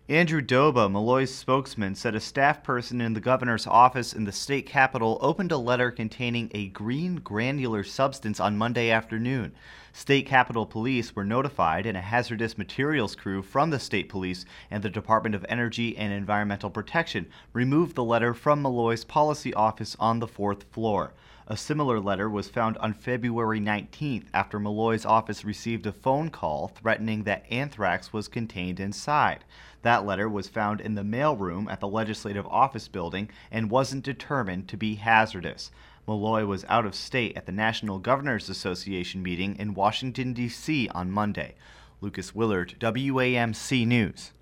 Andrew Doba, Malloy's spokesman, said a staff person in the governor's office in the state capitol opened a letter containing a green granular substance on Monday afternoon. State Capitol Police were notified, and a hazardous materials crew from the state police and the Department of Energy and Environmental Protection removed the letter from Malloy's policy office on the fourth floor. A similar letter was found on February 19th after Malloy's office received a phone call threatening that anthrax was contained inside. That letter was found in the mailroom at the Legislative Office Building and wasn't determined to be hazardous. Malloy was out of state at the National Governors Association meeting in Washington, D.C. on Monday. Lucas Willard, WAMC News.